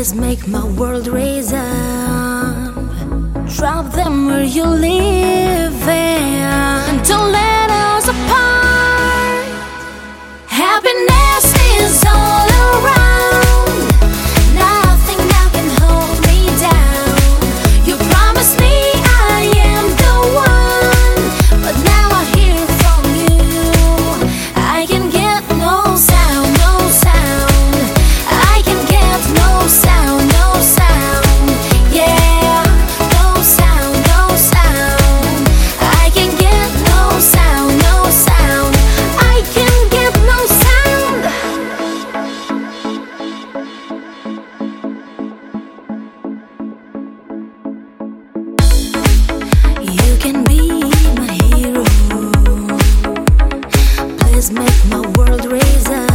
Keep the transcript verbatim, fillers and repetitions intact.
Please make my world raise up. Drop them where you live and don't let us apart. Happiness is all around. Nothing now can hold me down. You promised me I am the one, but now I hear from you I can get no sound, no sound. I can get no sound, no sound. Yeah, no sound, no sound. I can get no sound, no sound. I can get no sound. You can be my hero. Please make my world raise up.